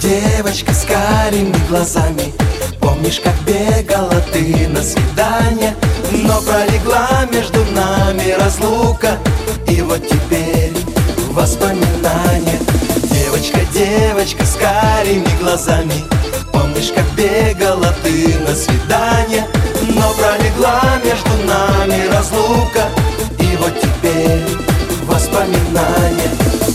девочка с карими глазами. Помнишь, как бегала ты на свидание, но пролегла между нами разлука, и вот теперь воспоминания. Девочка, девочка с карими глазами. Помнишь, как бегала ты на свидание, но пролегла между нами разлука, и вот теперь воспоминания.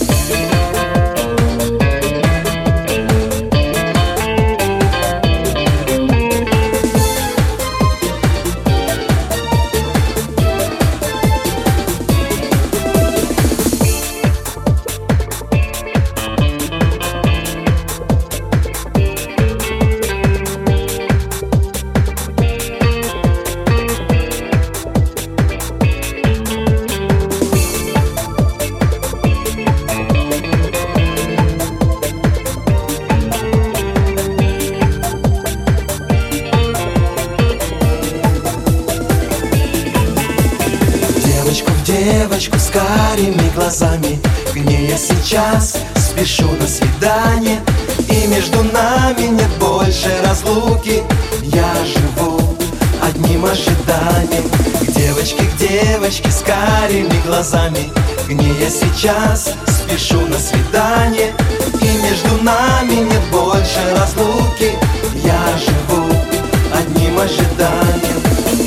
Девочку с карими глазами, к ней я сейчас спешу на свидание, и между нами нет больше разлуки. Я живу одним ожиданием. К девочке с карими глазами, к ней я сейчас спешу на свидание, и между нами нет больше разлуки. Я живу одним ожиданием.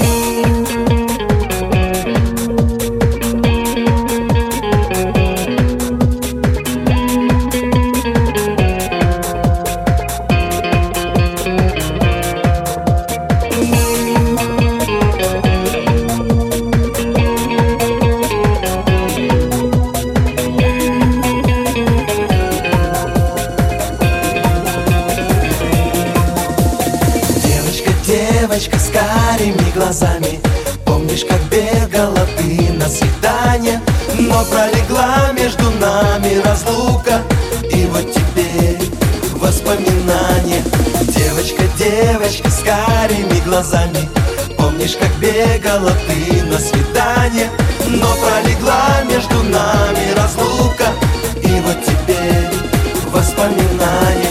Девочка с карими глазами. Помнишь, как бегала ты на свидание, но пролегла между нами разлука, и вот теперь воспоминания. Девочка, девочка с карими глазами. Помнишь, как бегала ты на свидание, но пролегла между нами разлука, и вот теперь воспоминания.